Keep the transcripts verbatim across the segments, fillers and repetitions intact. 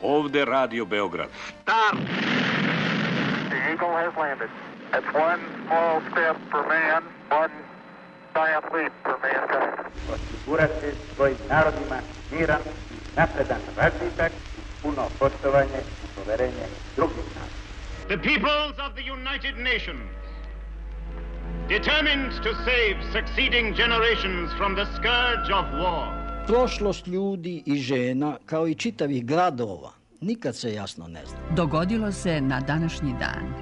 Ovde Radio Beograd. Start! The Eagle has landed. It's one small step for man, one giant leap for mankind. Osigurati svojim narodima miran, napredan razvitak, puno poštovanje i poverenje drugih naroda. The peoples of the United Nations, determined to save succeeding generations from the scourge of war. Prošlost ljudi i žena, kao i čitavih gradova, nikad se jasno ne zna. Dogodilo se na današnji dan.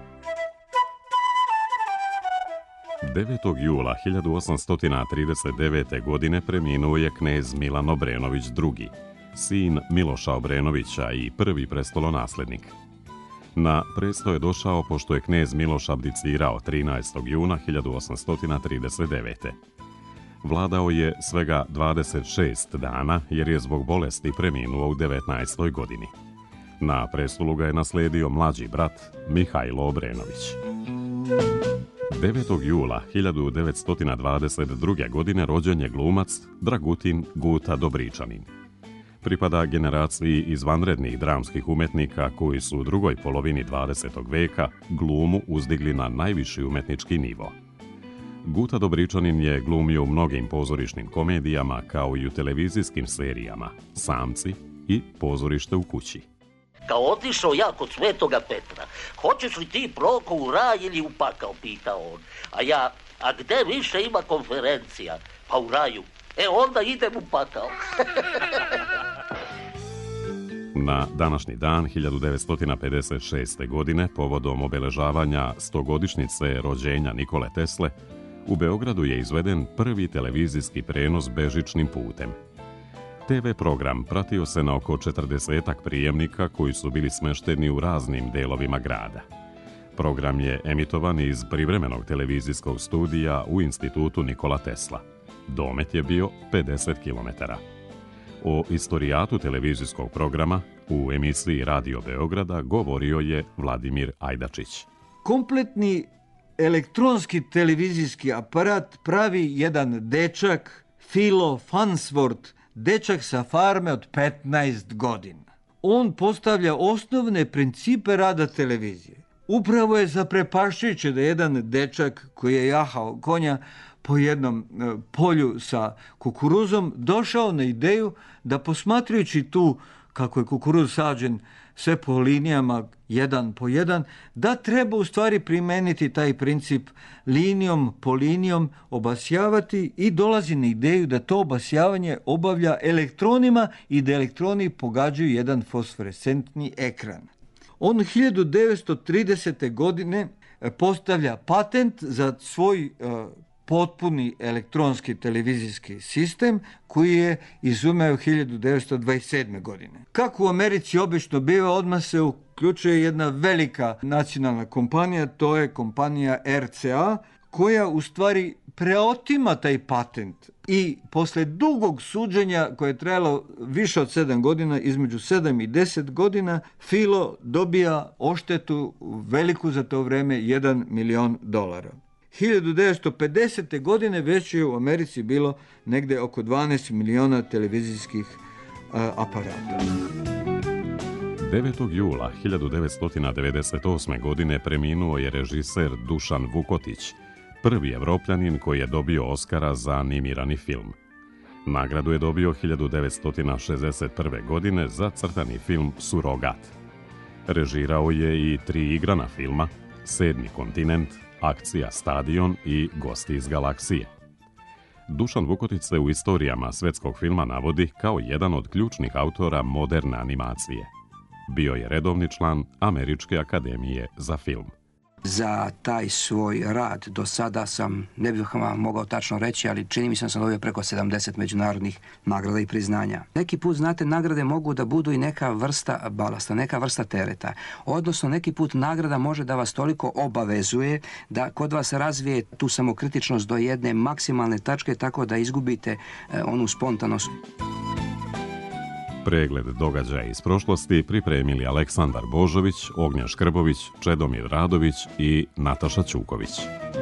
devetog jula hiljadu osamsto trideset devete. godine preminuo je knez Milan Obrenović drugi, sin Miloša Obrenovića i prvi prestolonaslednik. Na presto je došao pošto je knez Miloš abdicirao trinaestog juna hiljadu osamsto trideset devete. Vladao je svega dvadeset šest dana jer je zbog bolesti preminuo u devetnaestoj godini. Na prestolu ga je nasledio mlađi brat Mihajlo Obrenović. devetog jula hiljadu devetsto dvadeset druge. godine rođen je glumac Dragutin Guta Dobričanin. Pripada generaciji izvanrednih dramskih umetnika koji su u drugoj polovini dvadesetog veka glumu uzdigli na najviši umetnički nivo. Guta Dobričanin je glumio u mnogim pozorišnim komedijama kao i u televizijskim serijama Samci i Pozorište u kući. Kao otišao ja kod Svetoga Petra, hoćeš li ti proko u raj ili u pakao, pitao on. A ja, a gde više ima konferencija? Pa u raju. E onda idem u pakao. Na današnji dan hiljadu devetsto pedeset šeste. godine, povodom obeležavanja stogodišnjice rođenja Nikole Tesle, u Beogradu je izveden prvi televizijski prenos bežičnim putem. te ve program pratio se na oko četrdesetak prijemnika koji su bili smešteni u raznim delovima grada. Program je emitovan iz privremenog televizijskog studija u Institutu Nikola Tesla. Domet je bio pedeset kilometara. O istorijatu televizijskog programa u emisiji Radio Beograda govorio je Vladimir Ajdačić. Kompletni elektronski televizijski aparat pravi jedan dečak, Philo Farnsworth, dečak sa farme od petnaest godina. On postavlja osnovne principe rada televizije. Upravo je zaprepašćujuće da jedan dečak koji je jahao konja po jednom polju sa kukuruzom došao na ideju da posmatrajući tu kako je kukuruz sađen sve po linijama jedan po jedan, da treba u stvari primeniti taj princip linijom po linijom obasjavati i dolazi na ideju da to obasjavanje obavlja elektronima i da elektroni pogađaju jedan fosforescentni ekran. On hiljadu devetsto tridesete. godine postavlja patent za svoj uh, potpuni elektronski televizijski sistem koji je izumeo hiljadu devetsto dvadeset sedme. godine. Kako u Americi obično biva, odmah se uključuje jedna velika nacionalna kompanija, to je kompanija er ce a, koja u stvari preotima taj patent i posle dugog suđenja koje je trajalo više od sedam godina, između sedam i deset godina, Philo dobija odštetu veliku za to vreme jedan milion dolara. hiljadu devetsto pedesete. godine već je u Americi bilo negde oko dvanaest miliona televizijskih uh, aparata. devetog jula hiljadu devetsto devedeset osme. godine preminuo je režiser Dušan Vukotić, prvi Evropljanin koji je dobio Oskara za animirani film. Nagradu je dobio hiljadu devetsto šezdeset prve. godine za crtani film Surogat. Režirao je i tri igrana filma, Sedmi kontinent, Akcija Stadion i Gosti iz galaksije. Dušan Vukotić se u istorijama svetskog filma navodi kao jedan od ključnih autora moderne animacije. Bio je redovni član Američke akademije za film. Za taj svoj rad do sada sam, ne bih vam mogao tačno reći, ali čini mi se da sam dobio preko sedamdeset međunarodnih nagrada i priznanja. Neki put, znate, nagrade mogu da budu i neka vrsta balasta, neka vrsta tereta. Odnosno, neki put nagrada može da vas toliko obavezuje da kod vas razvije tu samokritičnost do jedne maksimalne tačke tako da izgubite eh, onu spontanost. Pregled događaja iz prošlosti pripremili Aleksandar Božović, Ognja Škrbović, Čedomir Radović i Nataša Ćuković.